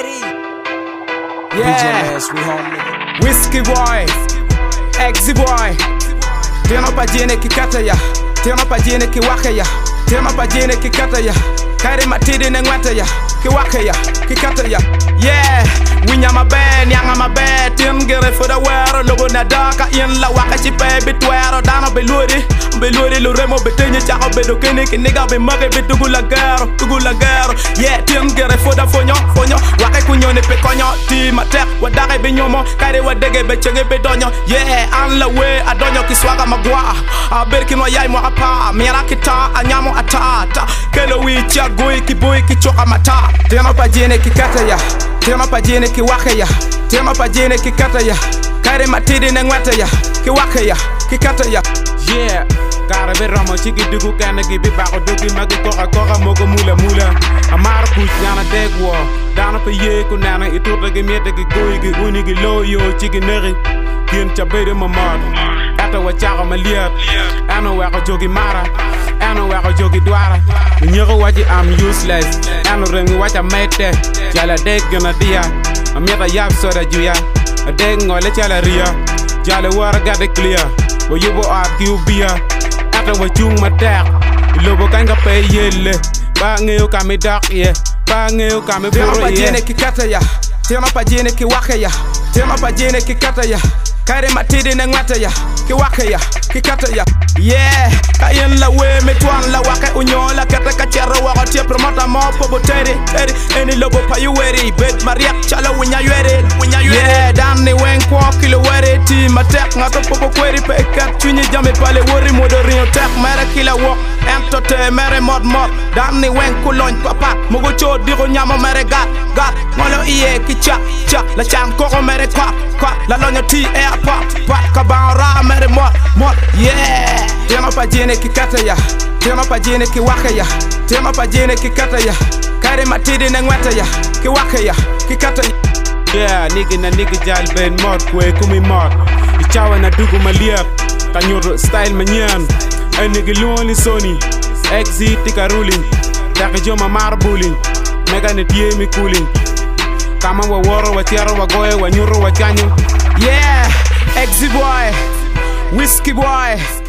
ready. Yeah, BJS, we home nigga. Whiskey boy, Exy boy. Tena pa jene ki kata ya, tena pa jene ki wake ya, tena pa jene ki kata ya. Kare matidi ne ngwata ya, ki wake ya, ki kata ya. Yeah, winya mabe, nyanga mabe. Tingere for the world, logo na daka in la waka chipe bitwero dano beluri luremo betenye chako bedo kene ki nigga be mage bitugula gero. Yeah, tingere for the fonyo wake kunyone pe konyo ti matek wadake be nyomo kare wadege be chenge be donyo. Yeah, an la we adonyo ki swaga magwa aberkin wa yai mo apa mira kita anyamo atata kelo wicha goi ki boy ki choka mata. Tena pa jene ki kata ya, tena pa jene ki wake ya, tena pa jene ki kata ya. Kare matidi ne ngwata ya, ki wake ya, ki kata ya. Yeah, kare be ramo chiki dugu kane gi bi bako dugi magi koka moko mula amar kuch nyana degwo dana pa ye ku nana iturta gi miete gi goi gi uni gi loyo chiki neri kien chabere mamad ata wachaka maliat ano wako jogi mara ano wako jogi dwara nyego waji am useless ano rengi wacha mete jala deg gana dia amieta yab soda juya deg ngole chala ria jala wara gade clear wo yubo ap ki ubia ata wachung matek lobo kanga pe yelle ba ngeo kami dak ye ba ngeo kami buro ye. Tena pa jene ki kata ya, tena pa jene ki wake ya, tena pa jene ki kata ya. Kare matidi ne ngwata ya, ki wake ya, ki kata ya. Yeah, kayen la we me tuan la wake unyola kata kachero wako tie promota mopo boteri eni lobo pa yuweri bet mariak chala winya yuere. Yeah, dani wen kwa kilo were ti matek ngato popo kweri pe kat chunyi jame pale wori modori otek mere kila wok entote mere mod dani wen kulon papa mugo cho digo nyamo mere gat ngolo iye ki cha la chang koko mere kwa la lonyo ti air pop kabara mere mod. Yeah, tena pa jene ki kata ya, tena pa jene ki wake ya, tena pa jene ki kata ya. Kare matidi ne ngwata ya, ki wake ya, ki kata ya. Yeah, nigga jal ben mod kwe kumi mod ichawa na dugu maliap kanyoro style manyan ay nigga luoni sony Exy tika ruling daka joma mar bullying mega ne tie mi cooling kama wa woro wa tiaro wa goye wa nyuro wa chanyo. Yeah, Exy boy, Whiskey boy.